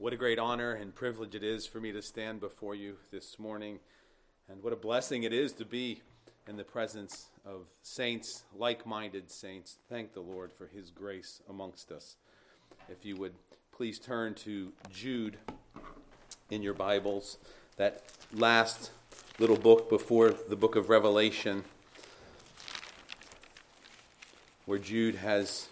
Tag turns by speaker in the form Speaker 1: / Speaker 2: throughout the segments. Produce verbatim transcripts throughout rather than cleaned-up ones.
Speaker 1: What a great honor and privilege it is for me to stand before you this morning, and what a blessing it is to be in the presence of saints, like-minded saints. Thank the Lord for his grace amongst us. If you would please turn to Jude in your Bibles, that last little book before the book of Revelation, where Jude has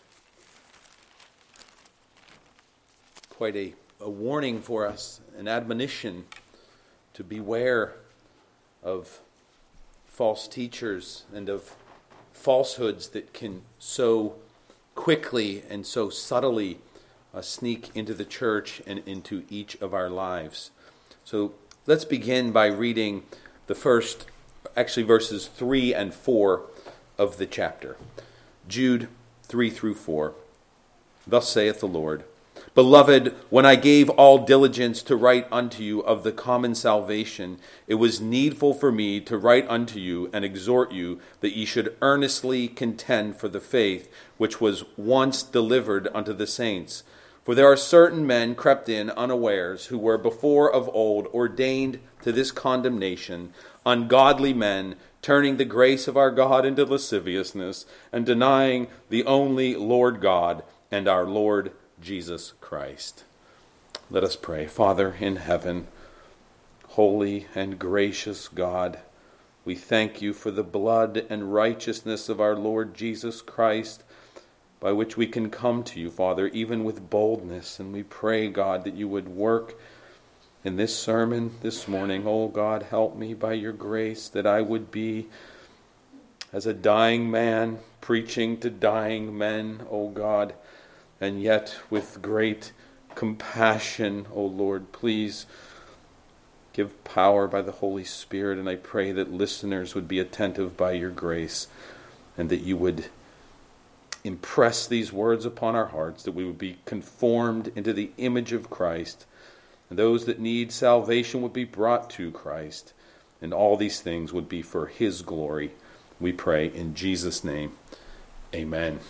Speaker 1: quite a a warning for us, an admonition to beware of false teachers and of falsehoods that can so quickly and so subtly uh, sneak into the church and into each of our lives. So let's begin by reading the first, actually verses three and four of the chapter. Jude three through four. Thus saith the Lord, Beloved, when I gave all diligence to write unto you of the common salvation, it was needful for me to write unto you and exhort you that ye should earnestly contend for the faith which was once delivered unto the saints. For there are certain men crept in unawares, who were before of old ordained to this condemnation, ungodly men, turning the grace of our God into lasciviousness, and denying the only Lord God and our Lord Jesus Christ. Let us pray. Father in heaven, holy and gracious God, we thank you for the blood and righteousness of our Lord Jesus Christ, by which we can come to you, Father, even with boldness. And we pray, God, that you would work in this sermon this morning. Oh God, help me by your grace, that I would be as a dying man preaching to dying men, oh God, and yet with great compassion, O Lord. Please give power by the Holy Spirit, and I pray that listeners would be attentive by your grace, and that you would impress these words upon our hearts, that we would be conformed into the image of Christ, and those that need salvation would be brought to Christ, and all these things would be for his glory. We pray in Jesus' name. Amen.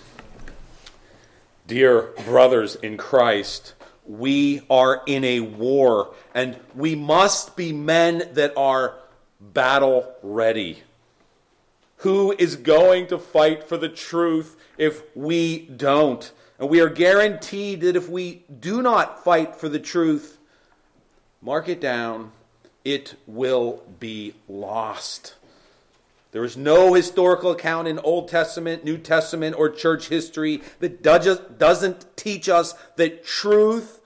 Speaker 1: Dear brothers in Christ, we are in a war, and we must be men that are battle ready. Who is going to fight for the truth if we don't? And we are guaranteed that if we do not fight for the truth, mark it down, it will be lost. There is no historical account in Old Testament, New Testament, or church history that doesn't teach us that truth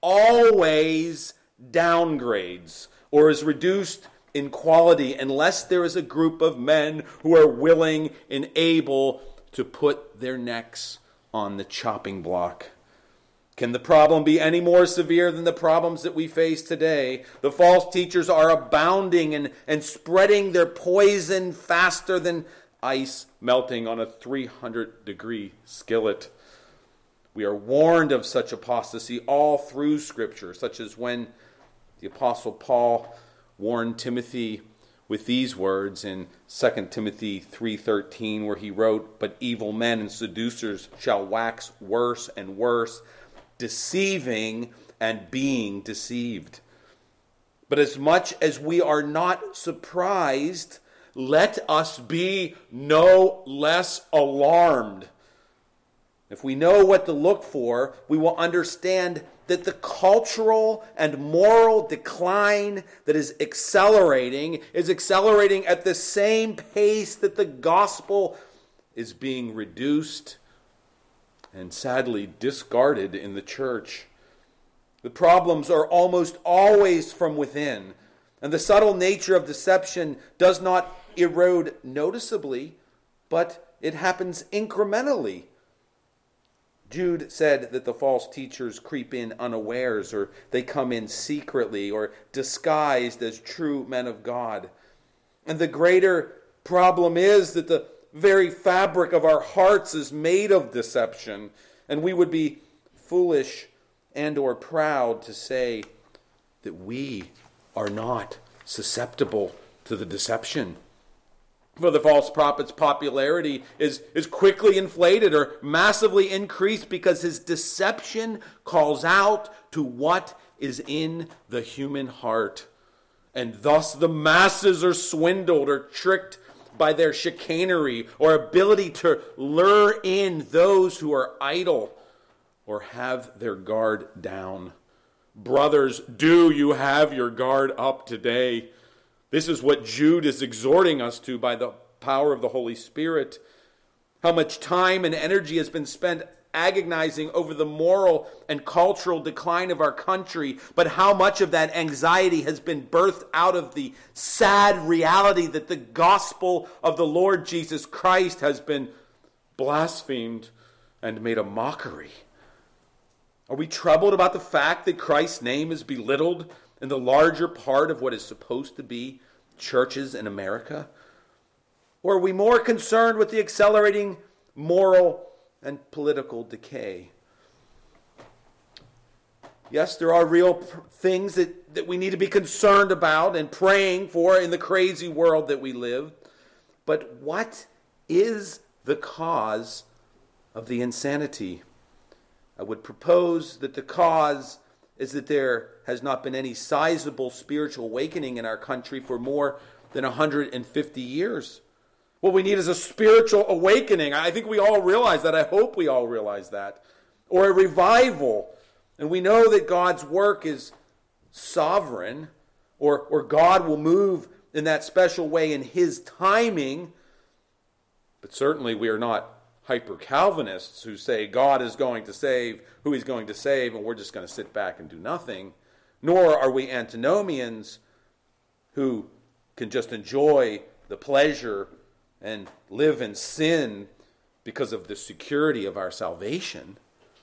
Speaker 1: always downgrades or is reduced in quality unless there is a group of men who are willing and able to put their necks on the chopping block. Can the problem be any more severe than the problems that we face today? The false teachers are abounding and, and spreading their poison faster than ice melting on a three hundred degree skillet. We are warned of such apostasy all through Scripture, such as when the Apostle Paul warned Timothy with these words in Second Timothy three thirteen, where he wrote, But evil men and seducers shall wax worse and worse, deceiving and being deceived. But as much as we are not surprised, let us be no less alarmed. If we know what to look for, we will understand that the cultural and moral decline that is accelerating is accelerating at the same pace that the gospel is being reduced and sadly discarded in the church. The problems are almost always from within, and the subtle nature of deception does not erode noticeably, but it happens incrementally. Jude said that the false teachers creep in unawares, or they come in secretly, or disguised as true men of God. And the greater problem is that the very fabric of our hearts is made of deception, and we would be foolish and or proud to say that we are not susceptible to the deception. For the false prophet's popularity is, is quickly inflated or massively increased because his deception calls out to what is in the human heart. And thus the masses are swindled or tricked by their chicanery or ability to lure in those who are idle or have their guard down. Brothers, do you have your guard up today? This is what Jude is exhorting us to by the power of the Holy Spirit. How much time and energy has been spent agonizing over the moral and cultural decline of our country, but how much of that anxiety has been birthed out of the sad reality that the gospel of the Lord Jesus Christ has been blasphemed and made a mockery. Are we troubled about the fact that Christ's name is belittled in the larger part of what is supposed to be churches in America? Or are we more concerned with the accelerating moral and political decay? Yes, there are real pr- things that, that we need to be concerned about and praying for in the crazy world that we live. But what is the cause of the insanity? I would propose that the cause is that there has not been any sizable spiritual awakening in our country for more than one hundred fifty years. What we need is a spiritual awakening. I think we all realize that. I hope we all realize that. Or a revival. And we know that God's work is sovereign, or, or God will move in that special way in his timing. But certainly we are not hyper-Calvinists who say God is going to save who he's going to save, and we're just going to sit back and do nothing. Nor are we antinomians who can just enjoy the pleasure and live in sin because of the security of our salvation.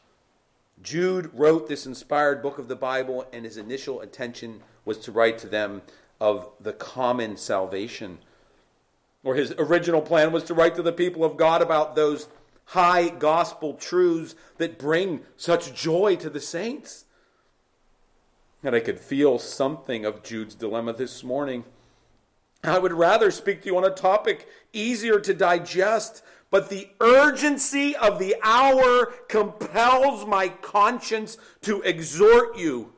Speaker 1: Jude wrote this inspired book of the Bible, and his initial intention was to write to them of the common salvation. Or his original plan was to write to the people of God about those high gospel truths that bring such joy to the saints. And I could feel something of Jude's dilemma this morning. I would rather speak to you on a topic easier to digest, but the urgency of the hour compels my conscience to exhort you,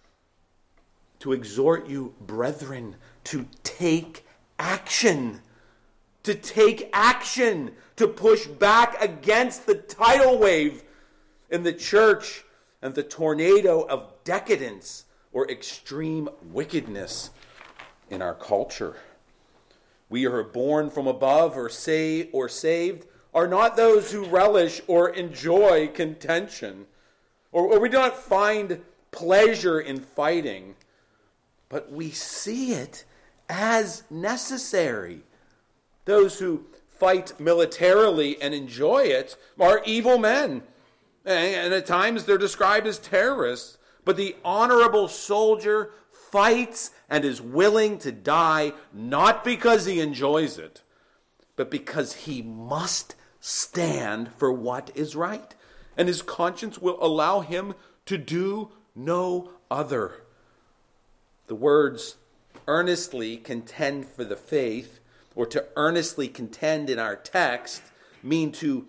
Speaker 1: to exhort you, brethren, to take action, to take action, to push back against the tidal wave in the church and the tornado of decadence or extreme wickedness in our culture. We who are born from above or say or saved are not those who relish or enjoy contention, or, or we do not find pleasure in fighting, but we see it as necessary. Those who fight militarily and enjoy it are evil men, and at times they're described as terrorists, but the honorable soldier fights and is willing to die, not because he enjoys it, but because he must stand for what is right. And his conscience will allow him to do no other. The words earnestly contend for the faith, or to earnestly contend in our text, mean to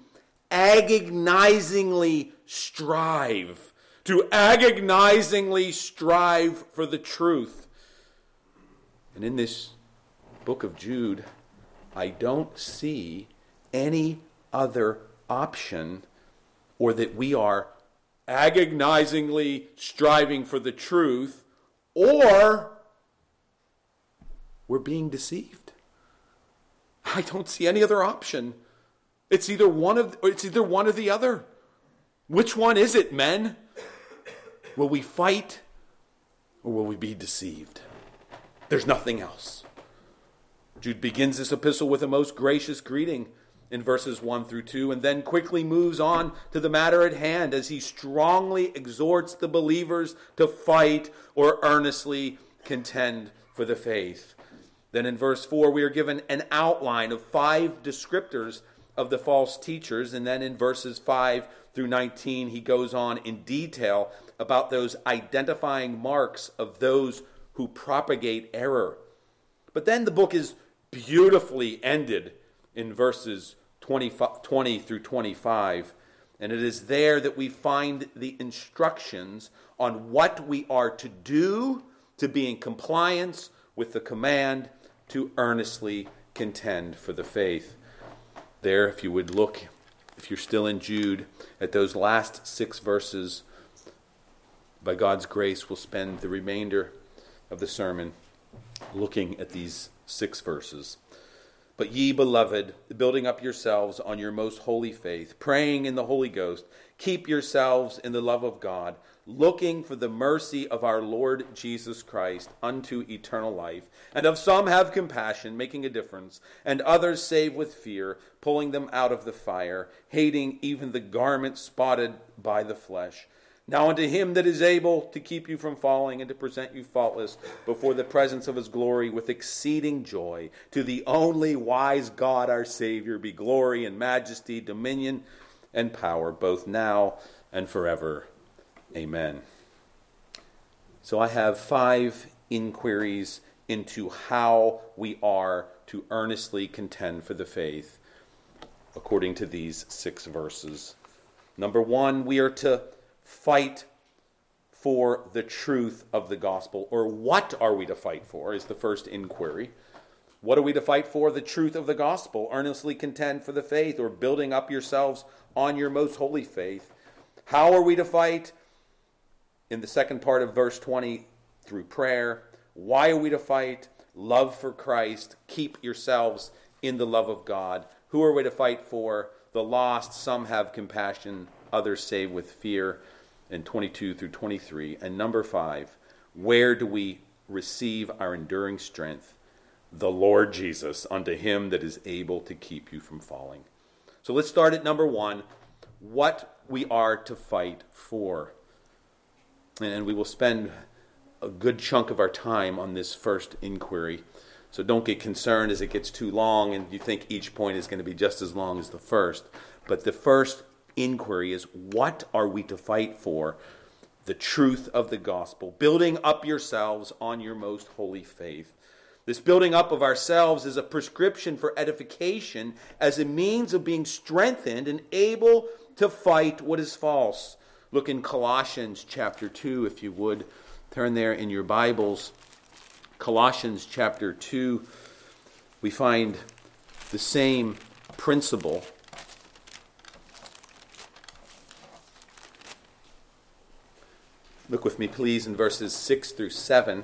Speaker 1: agonizingly strive. To agonizingly strive for the truth. And in this book of Jude, I don't see any other option, or that we are agonizingly striving for the truth, or we're being deceived. I don't see any other option. It's either one of it's either one or the other. Which one is it, men? Will we fight, or will we be deceived? There's nothing else. Jude begins this epistle with a most gracious greeting in verses one through two, and then quickly moves on to the matter at hand as he strongly exhorts the believers to fight or earnestly contend for the faith. Then in verse four, we are given an outline of five descriptors of the false teachers, and then in verses five through nineteen, he goes on in detail about those identifying marks of those who propagate error. But then the book is beautifully ended in verses twenty, twenty through twenty-five. And it is there that we find the instructions on what we are to do to be in compliance with the command to earnestly contend for the faith. There, if you would look, if you're still in Jude, at those last six verses, by God's grace, we'll spend the remainder of the sermon looking at these six verses. But ye, beloved, building up yourselves on your most holy faith, praying in the Holy Ghost, keep yourselves in the love of God, looking for the mercy of our Lord Jesus Christ unto eternal life. And of some have compassion, making a difference, and others save with fear, pulling them out of the fire, hating even the garment spotted by the flesh. Now unto him that is able to keep you from falling and to present you faultless before the presence of his glory with exceeding joy, to the only wise God our Savior be glory and majesty, dominion and power, both now and forever. Amen. So I have five inquiries into how we are to earnestly contend for the faith according to these six verses. Number one, we are to fight for the truth of the gospel. Or what are we to fight for is the first inquiry. What are we to fight for? The truth of the gospel. Earnestly contend for the faith, or building up yourselves on your most holy faith. How are we to fight? In the second part of verse twenty, through prayer. Why are we to fight? Love for Christ. Keep yourselves in the love of God. Who are we to fight for? The lost. Some have compassion, others save with fear. In twenty-two through twenty-three. And number five, where do we receive our enduring strength? The Lord Jesus, unto him that is able to keep you from falling. So let's start at number one, what we are to fight for. And we will spend a good chunk of our time on this first inquiry. So don't get concerned as it gets too long and you think each point is going to be just as long as the first. But the first inquiry is, what are we to fight for? The truth of the gospel. Building up yourselves on your most holy faith. This building up of ourselves is a prescription for edification as a means of being strengthened and able to fight what is false. Look in Colossians chapter two, if you would. Turn there in your Bibles. Colossians chapter two. We find the same principle. Look with me, please, in verses six through seven.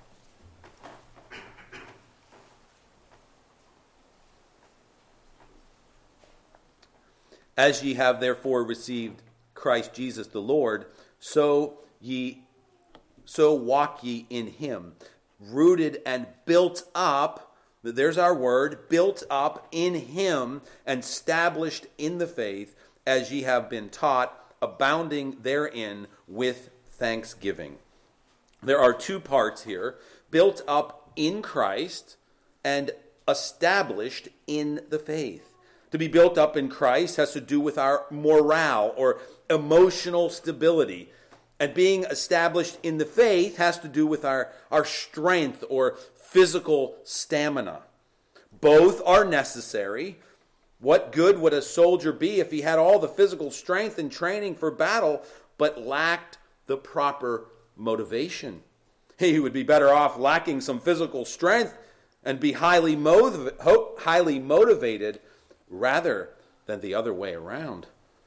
Speaker 1: As ye have therefore received Christ Jesus the Lord, so ye so walk ye in him, rooted and built up, there's our word, built up in him, and established in the faith, as ye have been taught, abounding therein with thanksgiving. There are two parts here, built up in Christ and established in the faith. To be built up in Christ has to do with our morale or emotional stability. And being established in the faith has to do with our, our strength or physical stamina. Both are necessary. What good would a soldier be if he had all the physical strength and training for battle but lacked the proper motivation? He would be better off lacking some physical strength and be highly motiv- highly motivated rather than the other way around.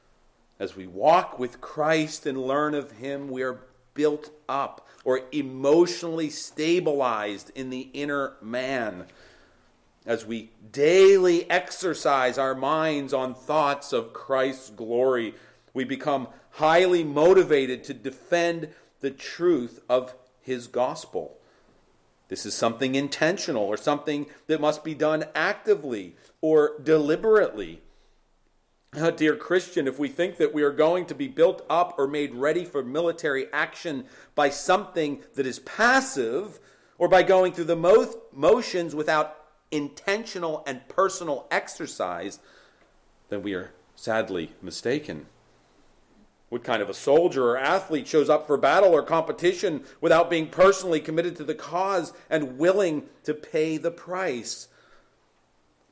Speaker 1: As we walk with Christ and learn of him, we are built up or emotionally stabilized in the inner man. As we daily exercise our minds on thoughts of Christ's glory, we become highly motivated to defend the truth of his gospel. This is something intentional or something that must be done actively or deliberately. Uh, dear Christian, if we think that we are going to be built up or made ready for military action by something that is passive or by going through the mo- motions without intentional and personal exercise, then we are sadly mistaken. What kind of a soldier or athlete shows up for battle or competition without being personally committed to the cause and willing to pay the price?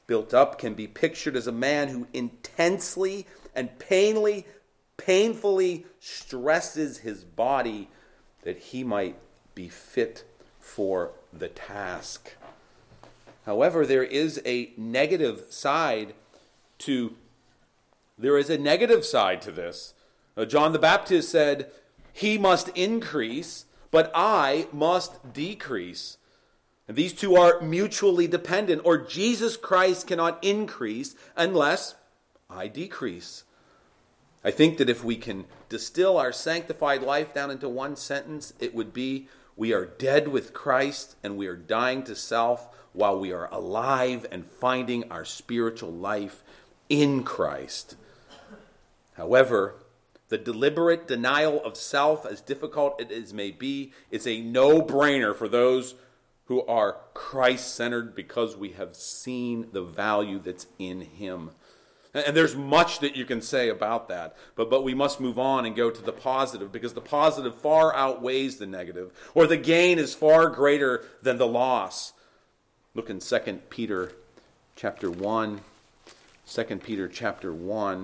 Speaker 1: built up can be pictured as a man who intensely and painfully, painfully stresses his body that he might be fit for the task. However, there is a negative side to there is a negative side to this. Uh, John the Baptist said, "He must increase, but I must decrease." And these two are mutually dependent, or Jesus Christ cannot increase unless I decrease. I think that if we can distill our sanctified life down into one sentence, it would be, we are dead with Christ and we are dying to self while we are alive and finding our spiritual life in Christ. However, the deliberate denial of self, as difficult as may be, is a no-brainer for those who are Christ-centered because we have seen the value that's in him. And there's much that you can say about that, but, but we must move on and go to the positive, because the positive far outweighs the negative, or the gain is far greater than the loss. Look in Second Peter chapter one. Second Peter chapter one.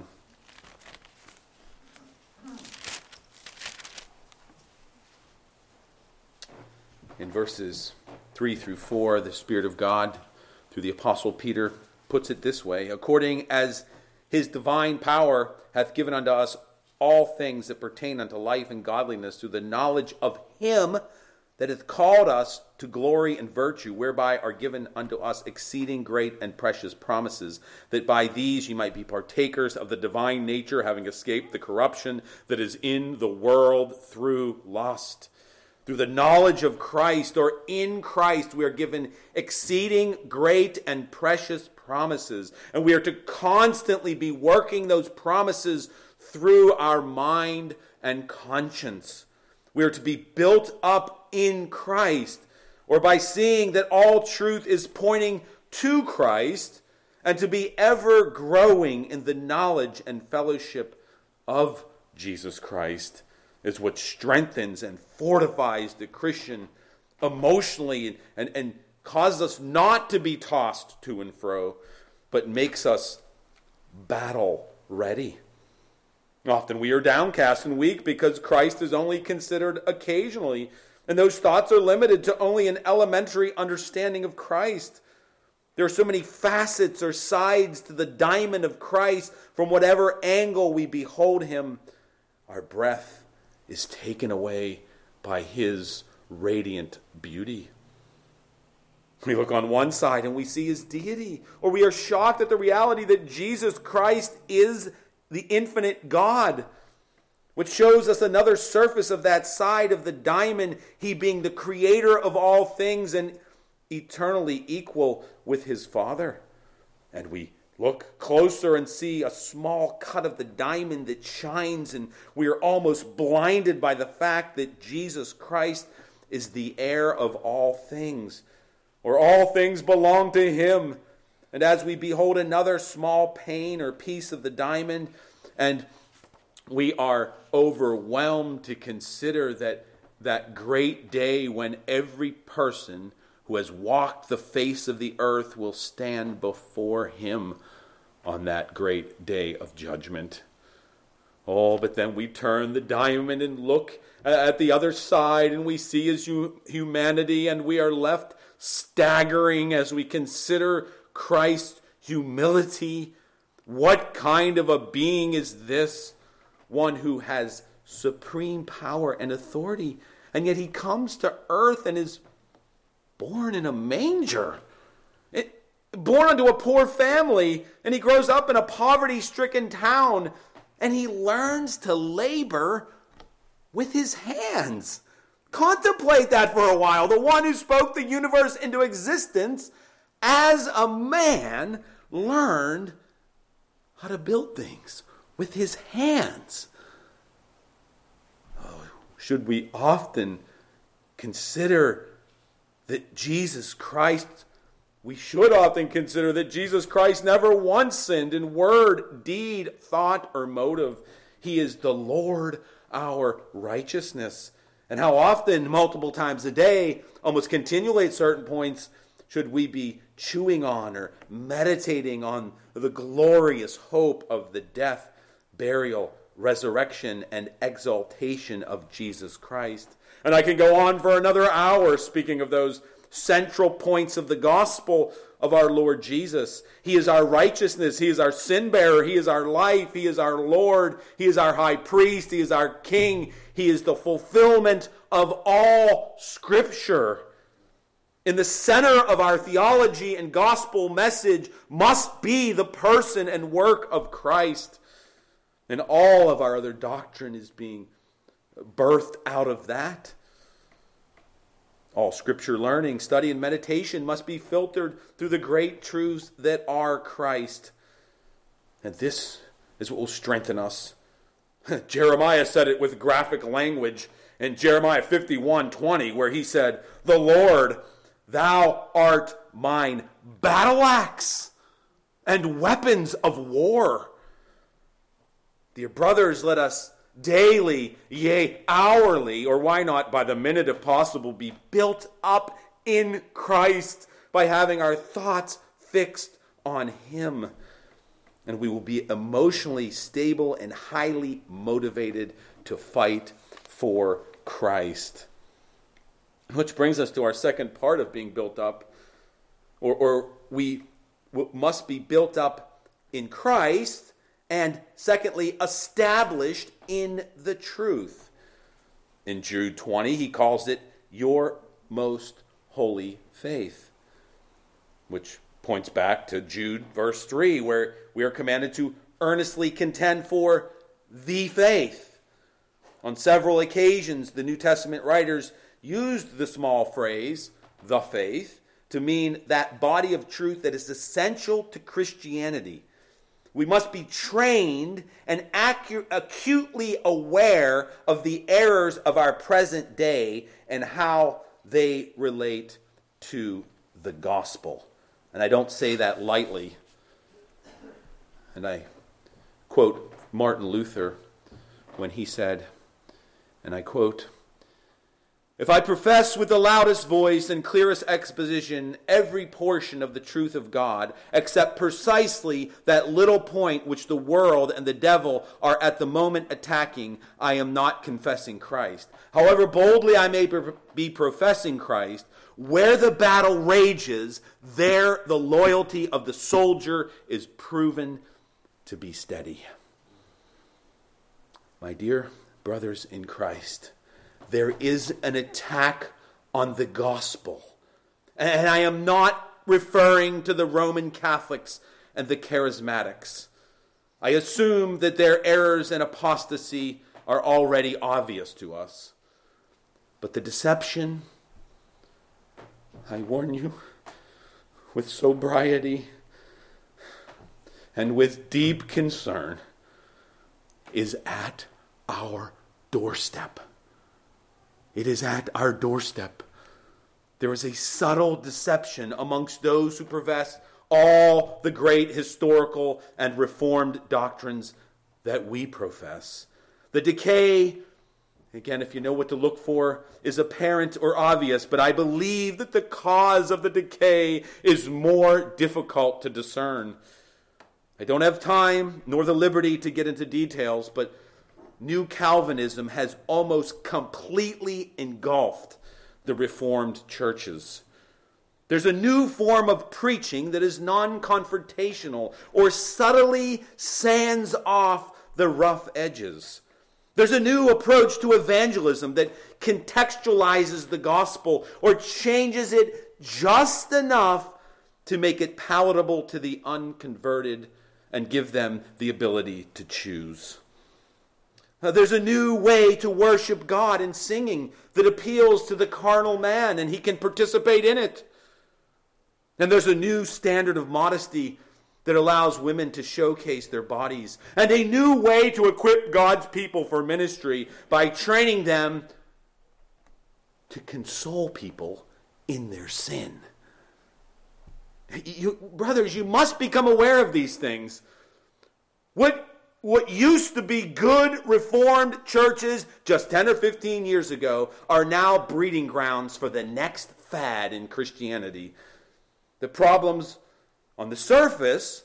Speaker 1: In verses three through four, the Spirit of God, through the Apostle Peter, puts it this way: according as his divine power hath given unto us all things that pertain unto life and godliness, through the knowledge of him that hath called us to glory and virtue, whereby are given unto us exceeding great and precious promises, that by these ye might be partakers of the divine nature, having escaped the corruption that is in the world through lust. Through the knowledge of Christ, or in Christ, we are given exceeding great and precious promises. And we are to constantly be working those promises through our mind and conscience. We are to be built up in Christ, or by seeing that all truth is pointing to Christ, and to be ever growing in the knowledge and fellowship of Jesus Christ is what strengthens and fortifies the Christian emotionally, and, and, and causes us not to be tossed to and fro, but makes us battle ready. Often we are downcast and weak because Christ is only considered occasionally, and those thoughts are limited to only an elementary understanding of Christ. There are so many facets or sides to the diamond of Christ. From whatever angle we behold him, our breath is taken away by his radiant beauty. We look on one side and we see his deity, or we are shocked at the reality that Jesus Christ is the infinite God, which shows us another surface of that side of the diamond, he being the creator of all things and eternally equal with his Father. And we look closer and see a small cut of the diamond that shines, and we are almost blinded by the fact that Jesus Christ is the heir of all things, or all things belong to him. And as we behold another small pane or piece of the diamond, and we are overwhelmed to consider that that great day when every person who has walked the face of the earth will stand before him on that great day of judgment. Oh, but then we turn the diamond and look at the other side, and we see his humanity, and we are left staggering as we consider Christ's humility. What kind of a being is this? One who has supreme power and authority, and yet he comes to earth and is born in a manger. It, born into a poor family, and he grows up in a poverty-stricken town, and he learns to labor with his hands. Contemplate that for a while. The one who spoke the universe into existence as a man learned how to build things with his hands. Oh, should we often consider that Jesus Christ, we should often consider that Jesus Christ never once sinned in word, deed, thought, or motive. He is the Lord, our righteousness. And how often, multiple times a day, almost continually at certain points, should we be chewing on or meditating on the glorious hope of the death, burial, resurrection, and exaltation of Jesus Christ. And I can go on for another hour speaking of those central points of the gospel of our Lord Jesus. He is our righteousness. He is our sin bearer. He is our life. He is our Lord. He is our high priest. He is our king. He is the fulfillment of all Scripture. In the center of our theology and gospel message must be the person and work of Christ. And all of our other doctrine is being birthed out of that. All Scripture learning, study, and meditation must be filtered through the great truths that are Christ. And this is what will strengthen us. Jeremiah said it with graphic language in Jeremiah fifty-one twenty, where he said, "The Lord, thou art mine battle axe and weapons of war." Dear brothers, let us daily, yea, hourly, or why not by the minute if possible, be built up in Christ by having our thoughts fixed on Him. And we will be emotionally stable and highly motivated to fight for Christ. Which brings us to our second part of being built up, or, or we must be built up in Christ, and secondly, established in the truth. In Jude twenty, he calls it your most holy faith, which points back to Jude verse three, where we are commanded to earnestly contend for the faith. On several occasions, the New Testament writers used the small phrase, the faith, to mean that body of truth that is essential to Christianity. We must be trained and acu- acutely aware of the errors of our present day and how they relate to the gospel. And I don't say that lightly. And I quote Martin Luther when he said, and I quote, "If I profess with the loudest voice and clearest exposition every portion of the truth of God, except precisely that little point which the world and the devil are at the moment attacking, I am not confessing Christ. However boldly I may be professing Christ, where the battle rages, there the loyalty of the soldier is proven to be steady." My dear brothers in Christ, there is an attack on the gospel. And I am not referring to the Roman Catholics and the charismatics. I assume that their errors and apostasy are already obvious to us. But the deception, I warn you, with sobriety and with deep concern, is at our doorstep. It is at our doorstep. There is a subtle deception amongst those who profess all the great historical and reformed doctrines that we profess. The decay, again, if you know what to look for, is apparent or obvious, but I believe that the cause of the decay is more difficult to discern. I don't have time nor the liberty to get into details, but New Calvinism has almost completely engulfed the Reformed churches. There's a new form of preaching that is non-confrontational or subtly sands off the rough edges. There's a new approach to evangelism that contextualizes the gospel or changes it just enough to make it palatable to the unconverted and give them the ability to choose. Uh, there's a new way to worship God in singing that appeals to the carnal man, and he can participate in it. And there's a new standard of modesty that allows women to showcase their bodies, and a new way to equip God's people for ministry by training them to console people in their sin. You, brothers, you must become aware of these things. What What used to be good Reformed churches just ten or fifteen years ago are now breeding grounds for the next fad in Christianity. The problems on the surface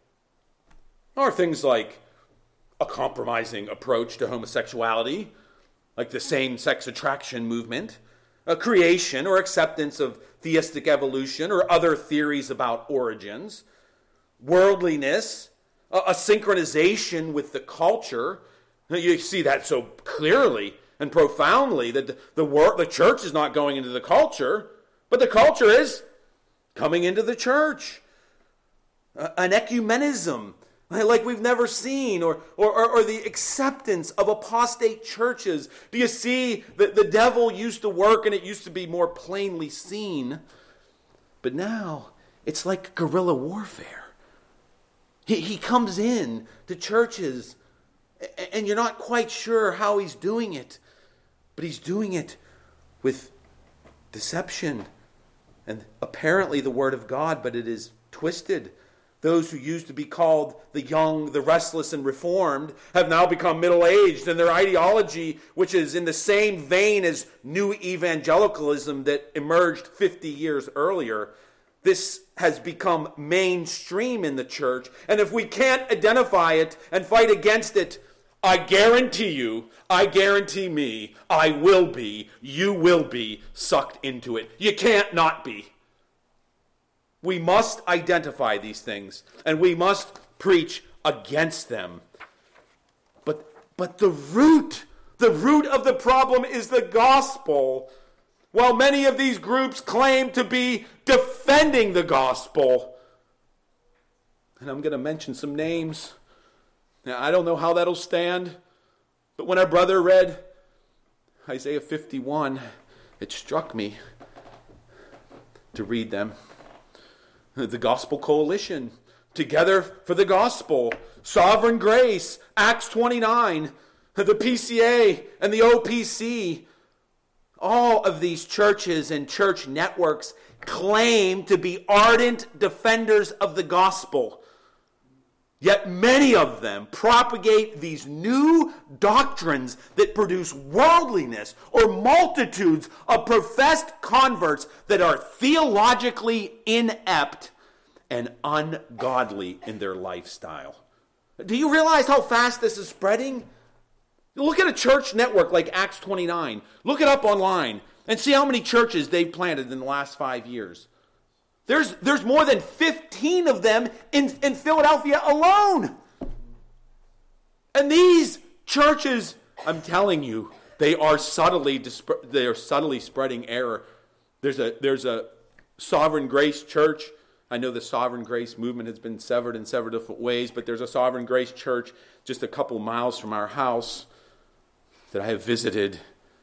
Speaker 1: are things like a compromising approach to homosexuality, like the same-sex attraction movement, a creation or acceptance of theistic evolution or other theories about origins, worldliness, a, a synchronization with the culture. You see that so clearly and profoundly that the, the, wor- the church is not going into the culture, but the culture is coming into the church. Uh, an ecumenism like we've never seen, or, or, or, or the acceptance of apostate churches. Do you see that the devil used to work and it used to be more plainly seen? But now it's like guerrilla warfare. He, he comes in to churches and you're not quite sure how he's doing it, but he's doing it with deception and apparently the word of God, but it is twisted. Those who used to be called the young, the restless, and reformed have now become middle-aged, and their ideology, which is in the same vein as new evangelicalism that emerged fifty years earlier, this has become mainstream in the church. And if we can't identify it and fight against it, I guarantee you, I guarantee me, I will be, you will be sucked into it. You can't not be. We must identify these things, and we must preach against them. But, but the root, the root of the problem is the gospel. While many of these groups claim to be defending the gospel, and I'm going to mention some names. Now, I don't know how that'll stand, but when our brother read Isaiah fifty-one, it struck me to read them. The Gospel Coalition, Together for the Gospel, Sovereign Grace, Acts twenty-nine, the P C A and the O P C. All of these churches and church networks claim to be ardent defenders of the gospel. Yet many of them propagate these new doctrines that produce worldliness or multitudes of professed converts that are theologically inept and ungodly in their lifestyle. Do you realize how fast this is spreading? Look at a church network like Acts twenty-nine. Look it up online and see how many churches they've planted in the last five years. There's, there's more than fifteen of them in, in Philadelphia alone. And these churches, I'm telling you, they are subtly they are subtly spreading error. There's a there's a Sovereign Grace church. I know the Sovereign Grace movement has been severed in several different ways, but there's a Sovereign Grace church just a couple miles from our house that I have visited.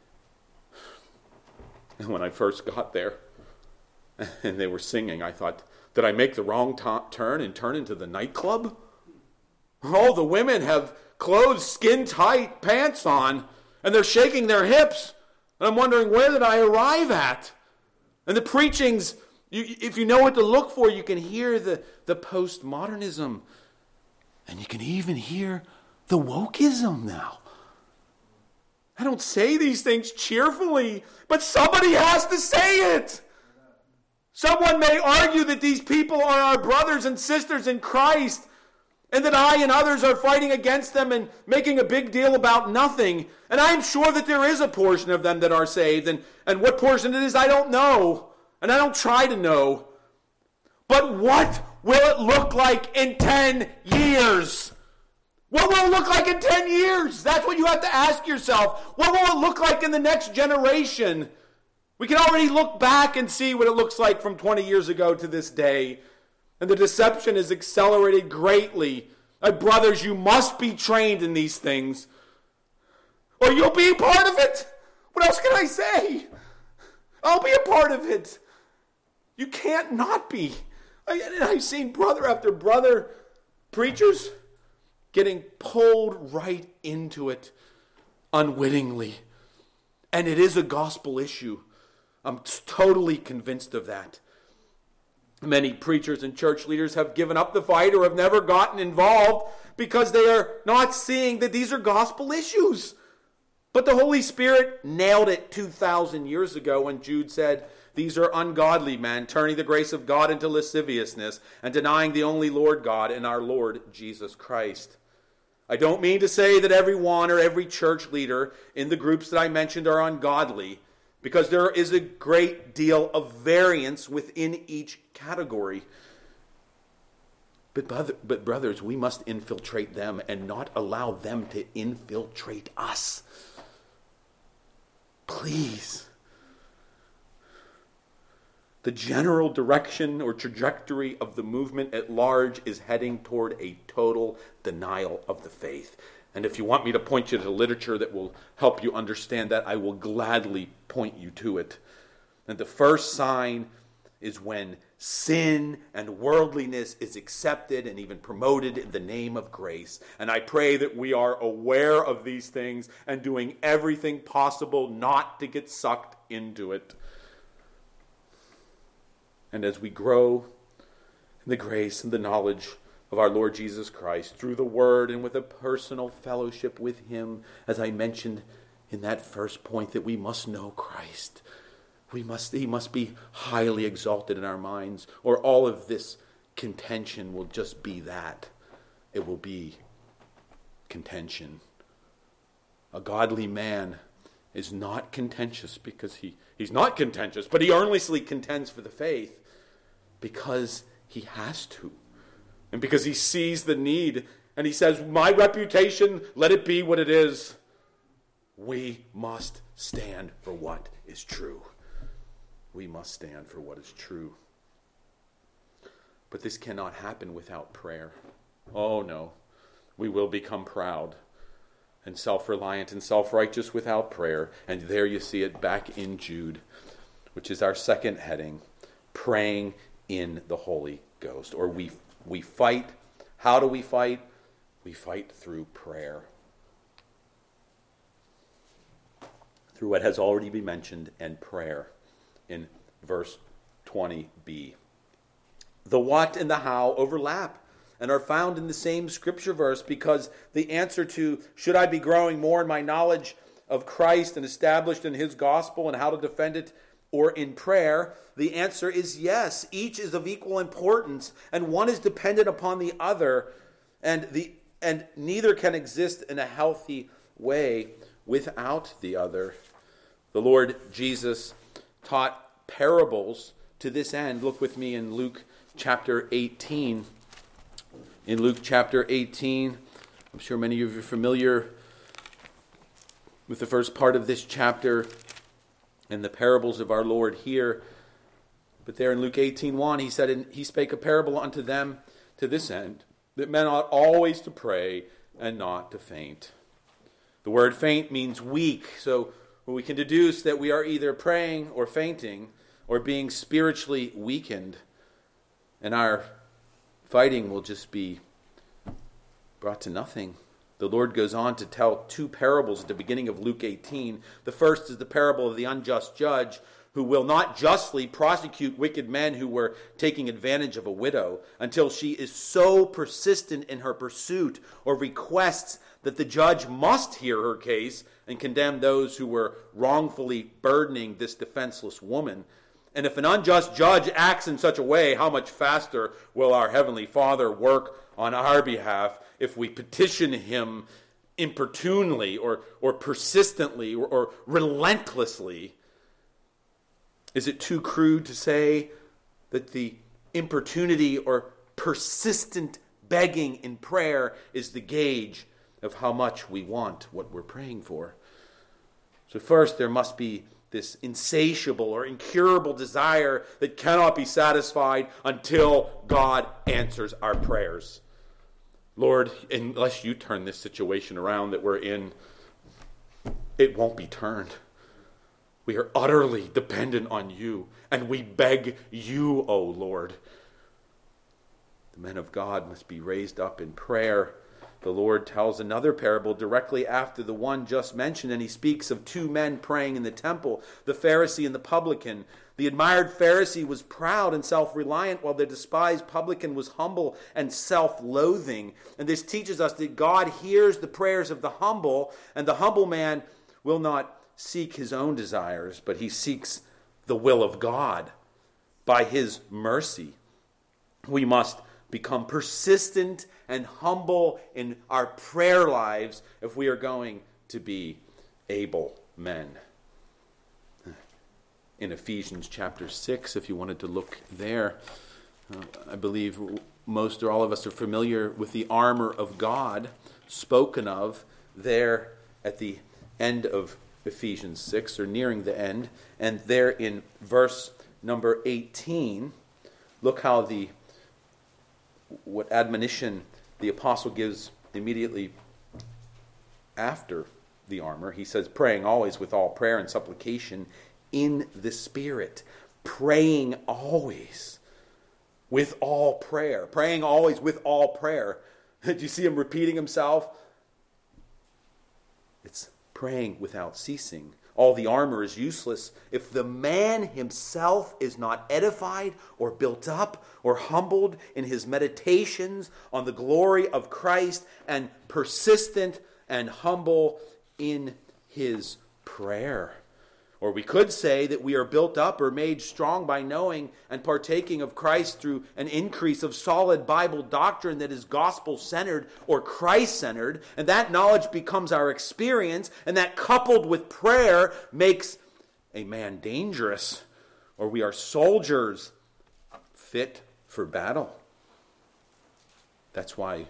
Speaker 1: And when I first got there, and they were singing, I thought, did I make the wrong t- turn and turn into the nightclub? Oh, the women have clothes, skin-tight pants on, and they're shaking their hips. And I'm wondering, where did I arrive at? And the preachings, you, if you know what to look for, you can hear the, the postmodernism. And you can even hear the wokeism now. I don't say these things cheerfully, but somebody has to say it. Someone may argue that these people are our brothers and sisters in Christ, and that I and others are fighting against them and making a big deal about nothing. And I'm sure that there is a portion of them that are saved, and, and what portion it is, I don't know, and I don't try to know. But what will it look like in ten years? What will it look like in ten years? That's what you have to ask yourself. What will it look like in the next generation? We can already look back and see what it looks like from twenty years ago to this day. And the deception is accelerated greatly. My brothers, you must be trained in these things, or you'll be a part of it. What else can I say? I'll be a part of it. You can't not be. I, I've seen brother after brother, preachers, getting pulled right into it unwittingly. And it is a gospel issue. I'm totally convinced of that. Many preachers and church leaders have given up the fight or have never gotten involved because they are not seeing that these are gospel issues. But the Holy Spirit nailed it two thousand years ago when Jude said, these are ungodly men, turning the grace of God into lasciviousness and denying the only Lord God and our Lord Jesus Christ. I don't mean to say that everyone or every church leader in the groups that I mentioned are ungodly, because there is a great deal of variance within each category. But, brother, but brothers, we must infiltrate them and not allow them to infiltrate us. Please. The general direction or trajectory of the movement at large is heading toward a total denial of the faith. And if you want me to point you to the literature that will help you understand that, I will gladly point you to it. And the first sign is when sin and worldliness is accepted and even promoted in the name of grace. And I pray that we are aware of these things and doing everything possible not to get sucked into it. And as we grow in the grace and the knowledge of our Lord Jesus Christ through the Word and with a personal fellowship with Him, as I mentioned in that first point, that we must know Christ. We must, He must be highly exalted in our minds, or all of this contention will just be that. It will be contention. A godly man is not contentious because he, he's not contentious, but he earnestly contends for the faith because he has to. And because he sees the need, and he says, my reputation, let it be what it is. We must stand for what is true. We must stand for what is true. But this cannot happen without prayer. Oh no, we will become proud and self-reliant and self-righteous without prayer. And there you see it back in Jude, which is our second heading, praying in the Holy Ghost. Or we we fight. How do we fight? We fight through prayer. Through what has already been mentioned, and prayer in verse twenty b. The what and the how overlap and are found in the same scripture verse, because the answer to, should I be growing more in my knowledge of Christ and established in His gospel and how to defend it, or in prayer, the answer is yes. Each is of equal importance, and one is dependent upon the other, and the and neither can exist in a healthy way without the other. The Lord Jesus taught parables to this end. Look with me in Luke chapter eighteen. In Luke chapter eighteen, I'm sure many of you are familiar with the first part of this chapter and the parables of our Lord here. But there in Luke eighteen one, he said, and he spake a parable unto them to this end, that men ought always to pray and not to faint. The word faint means weak, so we can deduce that we are either praying or fainting or being spiritually weakened, and our fighting will just be brought to nothing. The Lord goes on to tell two parables at the beginning of Luke eighteen. The first is the parable of the unjust judge, who will not justly prosecute wicked men who were taking advantage of a widow until she is so persistent in her pursuit or requests that the judge must hear her case and condemn those who were wrongfully burdening this defenseless woman. And if an unjust judge acts in such a way, how much faster will our Heavenly Father work on our behalf if we petition Him importunely or, or persistently or, or relentlessly? Is it too crude to say that the importunity or persistent begging in prayer is the gauge of how much we want what we're praying for? So first, there must be this insatiable or incurable desire that cannot be satisfied until God answers our prayers. Lord, unless you turn this situation around that we're in, it won't be turned. We are utterly dependent on you, and we beg you, O Lord. The men of God must be raised up in prayer. The Lord tells another parable directly after the one just mentioned, and he speaks of two men praying in the temple, the Pharisee and the publican. The admired Pharisee was proud and self-reliant, while the despised publican was humble and self-loathing. And this teaches us that God hears the prayers of the humble, and the humble man will not seek his own desires, but he seeks the will of God by his mercy. We must become persistent and humble in our prayer lives if we are going to be able men. In Ephesians chapter six, if you wanted to look there, uh, I believe most or all of us are familiar with the armor of God spoken of there at the end of Ephesians six, or nearing the end. And there in verse number eighteen, look how the what admonition the apostle gives immediately after the armor. He says, praying always with all prayer and supplication in the Spirit. Praying always with all prayer. Praying always with all prayer. Do you see him repeating himself? It's praying without ceasing. All the armor is useless if the man himself is not edified or built up or humbled in his meditations on the glory of Christ and persistent and humble in his prayer. Or we could say that we are built up or made strong by knowing and partaking of Christ through an increase of solid Bible doctrine that is gospel-centered or Christ-centered, and that knowledge becomes our experience, and that coupled with prayer makes a man dangerous, or we are soldiers fit for battle. That's why,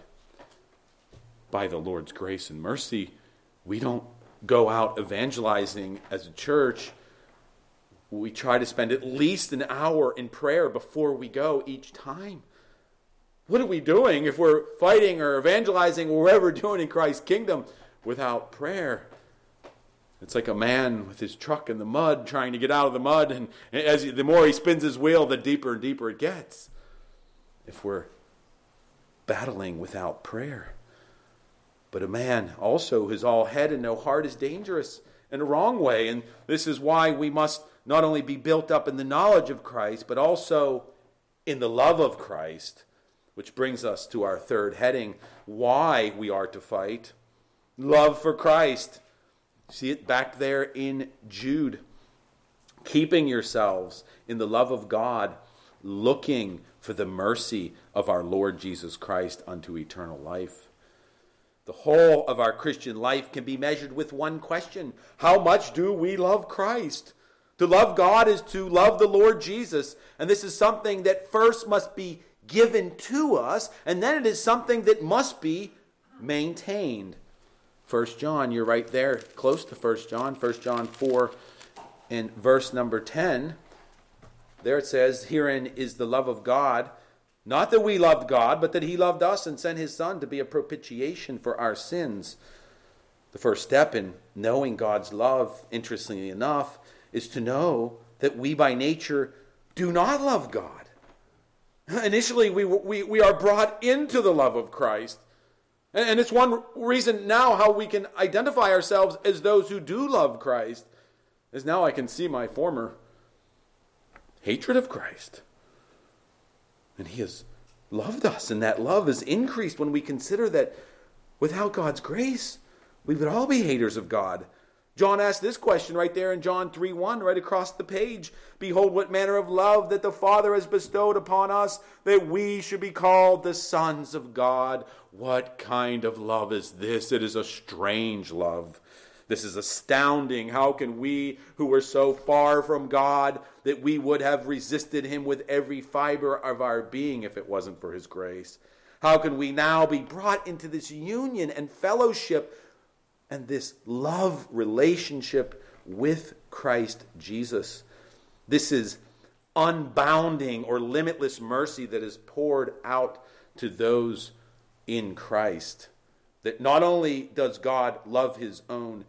Speaker 1: by the Lord's grace and mercy, we don't go out evangelizing as a church. We try to spend at least an hour in prayer before we go each time. What are we doing if we're fighting or evangelizing or whatever we're doing in Christ's kingdom without prayer? It's like a man with his truck in the mud trying to get out of the mud, and as he, the more he spins his wheel, the deeper and deeper it gets. If we're battling without prayer. But a man also who is all head and no heart is dangerous in a wrong way. And this is why we must not only be built up in the knowledge of Christ, but also in the love of Christ, which brings us to our third heading, why we are to fight. Love for Christ. See it back there in Jude. Keeping yourselves in the love of God, looking for the mercy of our Lord Jesus Christ unto eternal life. The whole of our Christian life can be measured with one question. How much do we love Christ? To love God is to love the Lord Jesus. And this is something that first must be given to us, and then it is something that must be maintained. First John, you're right there, close to First John. First John four and verse number ten. There it says, herein is the love of God, not that we loved God, but that he loved us and sent his Son to be a propitiation for our sins. The first step in knowing God's love, interestingly enough, is to know that we by nature do not love God. Initially, we, we, we are brought into the love of Christ. And, and it's one reason now how we can identify ourselves as those who do love Christ, is now I can see my former hatred of Christ. And he has loved us, and that love is increased when we consider that without God's grace, we would all be haters of God. John asked this question right there in John three one, right across the page. Behold, what manner of love that the Father has bestowed upon us, that we should be called the sons of God. What kind of love is this? It is a strange love. This is astounding. How can we, who were so far from God, that we would have resisted him with every fiber of our being if it wasn't for his grace? How can we now be brought into this union and fellowship and this love relationship with Christ Jesus? This is unbounding or limitless mercy that is poured out to those in Christ. That not only does God love his own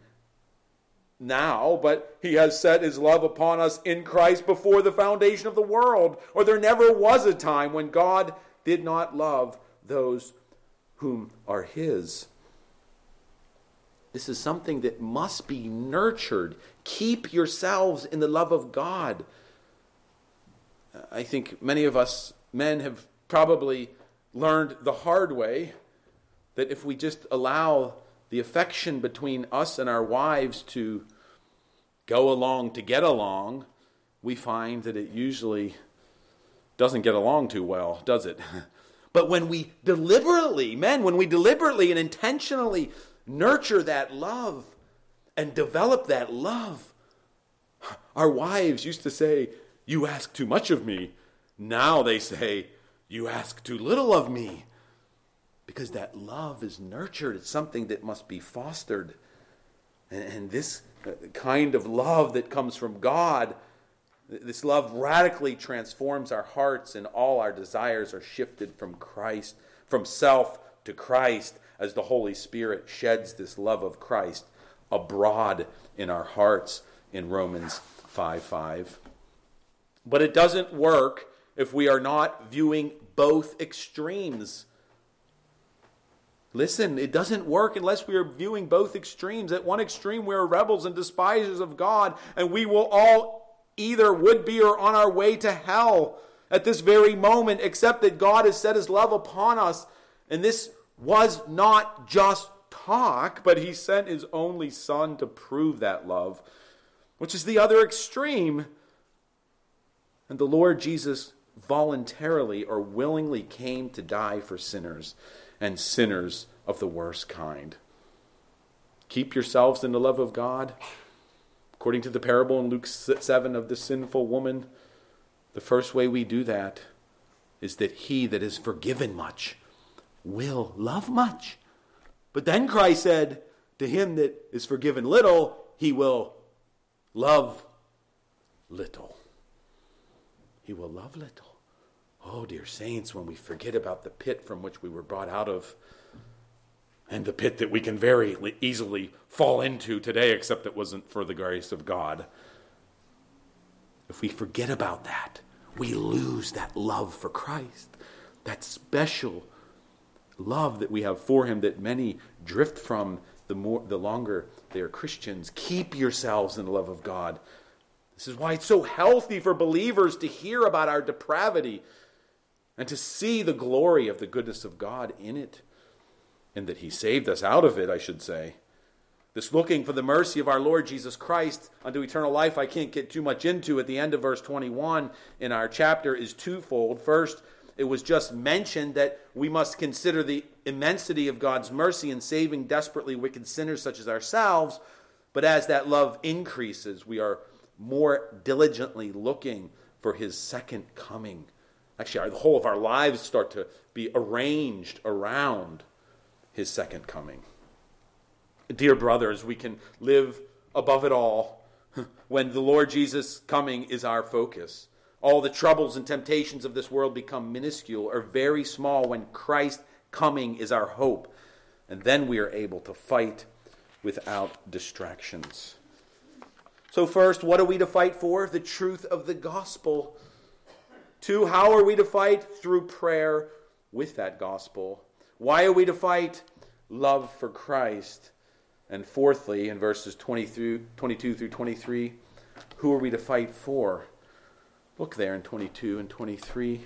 Speaker 1: now, but he has set his love upon us in Christ before the foundation of the world. Or there never was a time when God did not love those whom are his. This is something that must be nurtured. Keep yourselves in the love of God. I think many of us men have probably learned the hard way that if we just allow the affection between us and our wives to go along to get along, we find that it usually doesn't get along too well, does it? But when we deliberately, men, when we deliberately and intentionally nurture that love and develop that love, our wives used to say, "You ask too much of me." Now they say, "You ask too little of me." Because that love is nurtured. It's something that must be fostered. And, and this kind of love that comes from God, this love radically transforms our hearts, and all our desires are shifted from Christ, from self to Christ, as the Holy Spirit sheds this love of Christ abroad in our hearts in Romans five five. But it doesn't work if we are not viewing both extremes. Listen, it doesn't work unless we are viewing both extremes. At one extreme, we are rebels and despisers of God, and we will all either would be or on our way to hell at this very moment, except that God has set his love upon us. And this was not just talk, but he sent his only Son to prove that love, which is the other extreme. And the Lord Jesus voluntarily or willingly came to die for sinners, and sinners of the worst kind. Keep yourselves in the love of God. According to the parable in Luke seven of the sinful woman, the first way we do that is that he that is forgiven much will love much. But then Christ said, to him that is forgiven little, he will love little. He will love little. Oh, dear saints, when we forget about the pit from which we were brought out of, and the pit that we can very easily fall into today, except it wasn't for the grace of God. If we forget about that, we lose that love for Christ, that special love that we have for him that many drift from the more the longer they are Christians. Keep yourselves in the love of God. This is why it's so healthy for believers to hear about our depravity and to see the glory of the goodness of God in it, and that he saved us out of it, I should say. This looking for the mercy of our Lord Jesus Christ unto eternal life, I can't get too much into at the end of verse twenty-one in our chapter, is twofold. First, it was just mentioned that we must consider the immensity of God's mercy in saving desperately wicked sinners such as ourselves. But as that love increases, we are more diligently looking for his second coming. Actually, our, the whole of our lives start to be arranged around his second coming. Dear brothers, we can live above it all when the Lord Jesus' coming is our focus. All the troubles and temptations of this world become minuscule or very small when Christ's coming is our hope. And then we are able to fight without distractions. So first, what are we to fight for? The truth of the gospel. Two, how are we to fight? Through prayer with that gospel. Why are we to fight? Love for Christ. And fourthly, in verses twenty-two through twenty-three, who are we to fight for? Look there in twenty-two and twenty-three.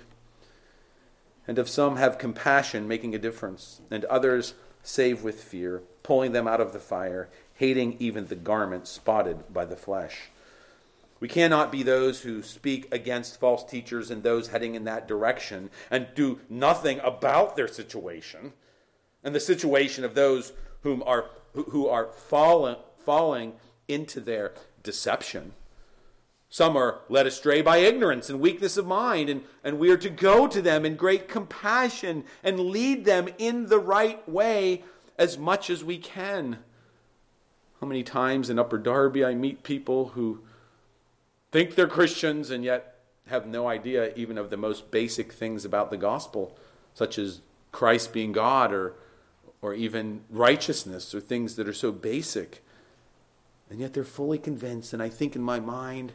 Speaker 1: And of some have compassion, making a difference, and others save with fear, pulling them out of the fire, hating even the garment spotted by the flesh. We cannot be those who speak against false teachers and those heading in that direction and do nothing about their situation and the situation of those whom are who are falling falling into their deception. Some are led astray by ignorance and weakness of mind, and, and we are to go to them in great compassion and lead them in the right way as much as we can. How many times in Upper Darby I meet people who think they're Christians and yet have no idea even of the most basic things about the gospel, such as Christ being God or, or even righteousness or things that are so basic. And yet they're fully convinced, and I think in my mind,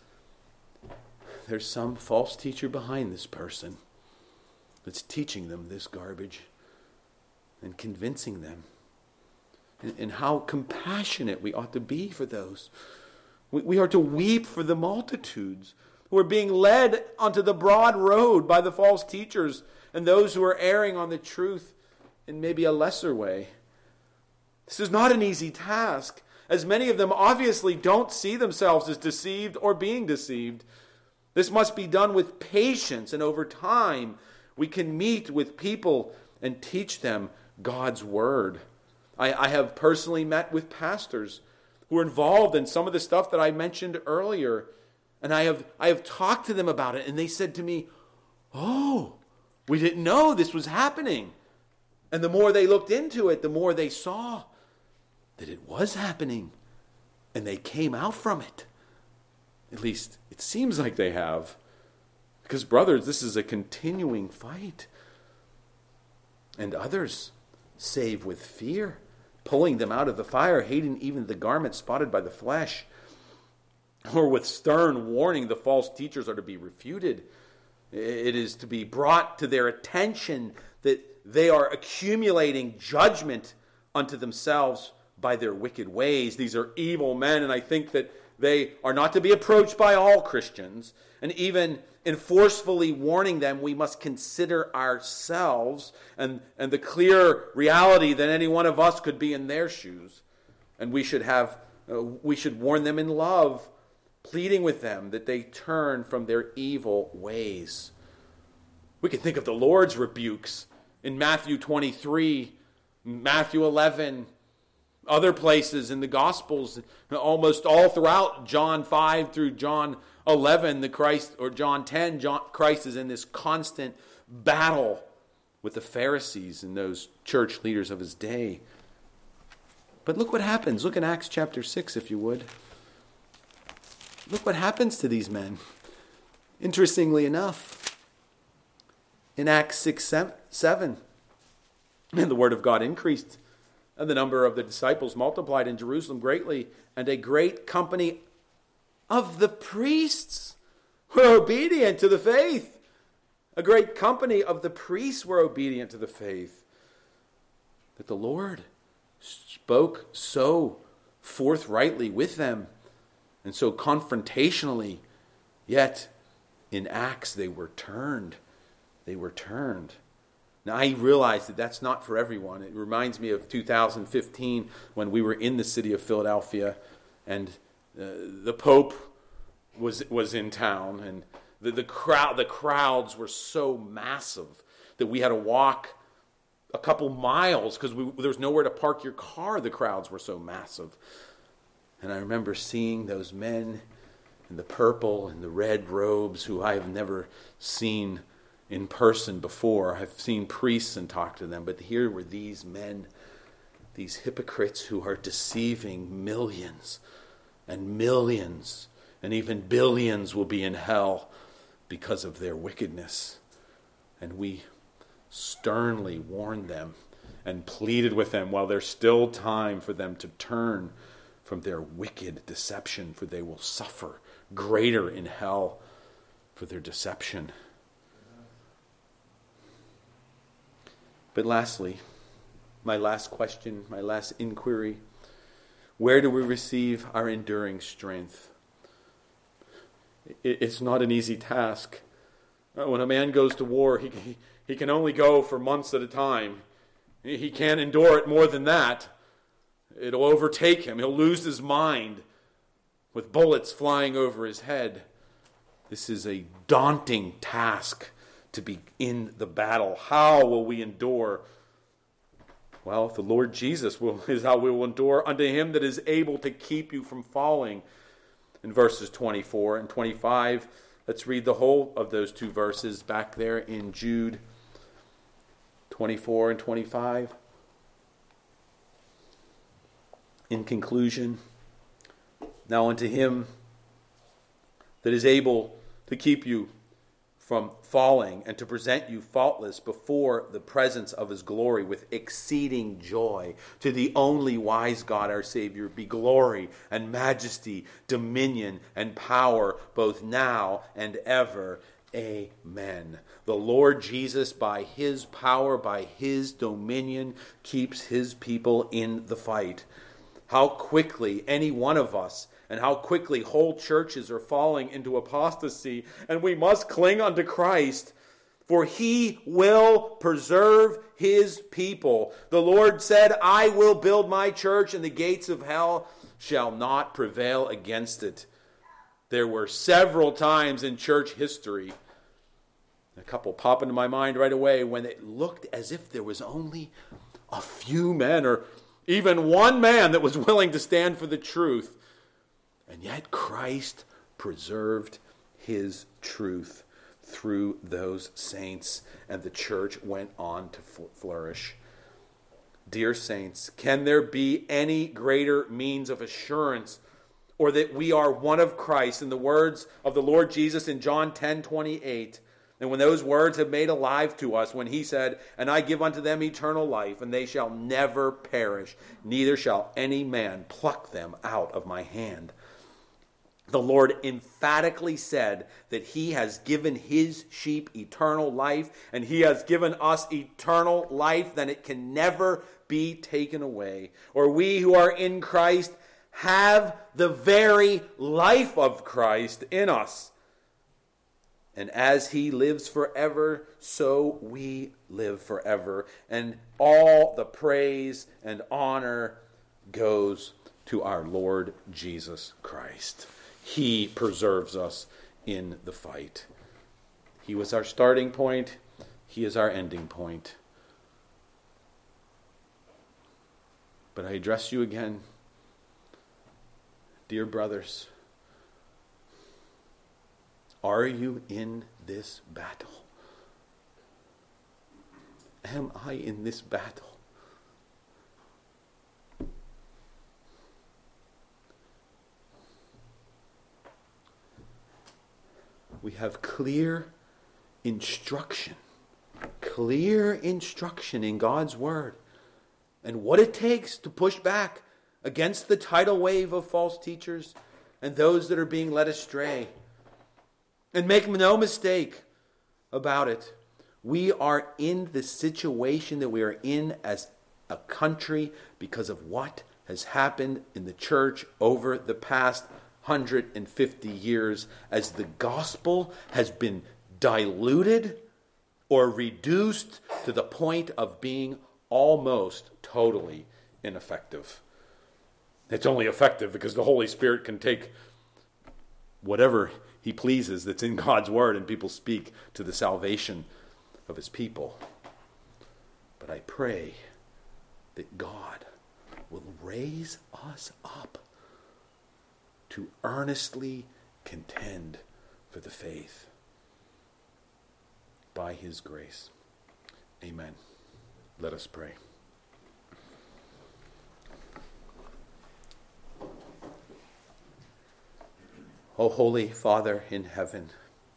Speaker 1: there's some false teacher behind this person that's teaching them this garbage and convincing them. And, and how compassionate we ought to be for those. We, we are to weep for the multitudes who are being led onto the broad road by the false teachers and those who are erring on the truth in maybe a lesser way. This is not an easy task, as many of them obviously don't see themselves as deceived or being deceived. This must be done with patience, and over time we can meet with people and teach them God's word. I, I have personally met with pastors who are involved in some of the stuff that I mentioned earlier, and I have I have talked to them about it, and they said to me, "Oh, we didn't know this was happening." And the more they looked into it, the more they saw that it was happening, and they came out from it. At least it seems like they have. Because, brothers, this is a continuing fight. And others save with fear, pulling them out of the fire, hating even the garment spotted by the flesh. Or with stern warning, the false teachers are to be refuted. It is to be brought to their attention that they are accumulating judgment unto themselves by their wicked ways. These are evil men, and I think that they are not to be approached by all Christians. And even in forcefully warning them, we must consider ourselves and, and the clear reality that any one of us could be in their shoes. And we should have, uh, we should warn them in love, pleading with them that they turn from their evil ways. We can think of the Lord's rebukes in Matthew twenty-three, Matthew eleven, other places in the Gospels, almost all throughout John five through John eleven, the Christ, or John ten, John, Christ is in this constant battle with the Pharisees and those church leaders of his day. But look what happens. Look in Acts chapter six, if you would. Look what happens to these men. Interestingly enough, in Acts six, seven, and the word of God increased, and the number of the disciples multiplied in Jerusalem greatly, and a great company of the priests were obedient to the faith. A great company of the priests were obedient to the faith. That the Lord spoke so forthrightly with them, and so confrontationally, yet in Acts they were turned. They were turned. Now, I realize that that's not for everyone. It reminds me of two thousand fifteen when we were in the city of Philadelphia, and uh, the Pope was was in town, and the, the crowd the crowds were so massive that we had to walk a couple miles because there was nowhere to park your car. The crowds were so massive. And I remember seeing those men in the purple and the red robes who I have never seen in person before. I've seen priests and talked to them, but here were these men, these hypocrites who are deceiving millions and millions, and even billions will be in hell because of their wickedness. And we sternly warned them and pleaded with them while there's still time for them to turn from their wicked deception, for they will suffer greater in hell for their deception. But lastly, my last question, my last inquiry, where do we receive our enduring strength? It's not an easy task. When a man goes to war, he, he can only go for months at a time. He can't endure it more than that. It'll overtake him. He'll lose his mind with bullets flying over his head. This is a daunting task to be in the battle. How will we endure? Well, the Lord Jesus will, is how we will endure unto him that is able to keep you from falling. In verses twenty-four and twenty-five, let's read the whole of those two verses back there in Jude twenty-four and twenty-five. In conclusion, now unto him that is able to keep you from falling and to present you faultless before the presence of his glory with exceeding joy, to the only wise God our Savior be glory and majesty, dominion and power, both now and ever. Amen. The Lord Jesus, by his power, by his dominion, keeps his people in the fight. How quickly any one of us and how quickly whole churches are falling into apostasy, and we must cling unto Christ, for he will preserve his people. The Lord said, I will build my church, and the gates of hell shall not prevail against it. There were several times in church history, a couple pop into my mind right away, when it looked as if there was only a few men, or even one man, that was willing to stand for the truth. And yet Christ preserved his truth through those saints, and the church went on to flourish. Dear saints, can there be any greater means of assurance, or that we are one of Christ, in the words of the Lord Jesus in John ten twenty-eight? And when those words have made alive to us, when he said, and I give unto them eternal life, and they shall never perish, neither shall any man pluck them out of my hand. The Lord emphatically said that he has given his sheep eternal life, and he has given us eternal life, then it can never be taken away. Or we who are in Christ have the very life of Christ in us. And as he lives forever, so we live forever. And all the praise and honor goes to our Lord Jesus Christ. He preserves us in the fight. He was our starting point. He is our ending point. But I address you again, dear brothers. Are you in this battle? Am I in this battle? We have clear instruction, clear instruction in God's Word, and what it takes to push back against the tidal wave of false teachers and those that are being led astray. And make no mistake about it, we are in the situation that we are in as a country because of what has happened in the church over the past one hundred fifty years, as the gospel has been diluted or reduced to the point of being almost totally ineffective. It's only effective because the Holy Spirit can take whatever he pleases that's in God's Word, and people speak to the salvation of his people. But I pray that God will raise us up to earnestly contend for the faith by his grace. Amen. Let us pray. O Holy Father in heaven,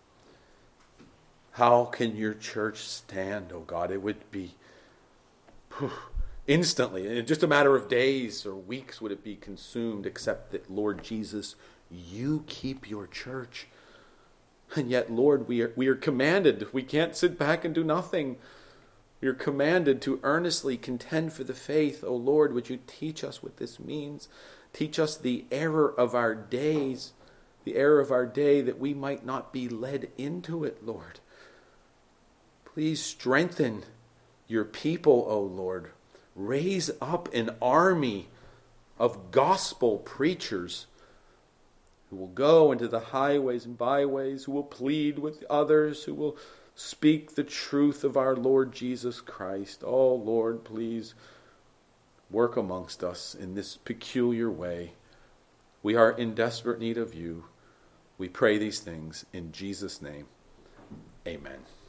Speaker 1: how can your church stand, O God? It would be whew, instantly, in just a matter of days or weeks would it be consumed, except that, Lord Jesus, you keep your church. And yet, Lord, we are, we are commanded. We can't sit back and do nothing. We are commanded to earnestly contend for the faith. O Lord, would you teach us what this means? Teach us the error of our days, the error of our day, that we might not be led into it, Lord. Please strengthen your people, O Lord. Raise up an army of gospel preachers who will go into the highways and byways, who will plead with others, who will speak the truth of our Lord Jesus Christ. Oh, Lord, please work amongst us in this peculiar way. We are in desperate need of you. We pray these things in Jesus' name. Amen.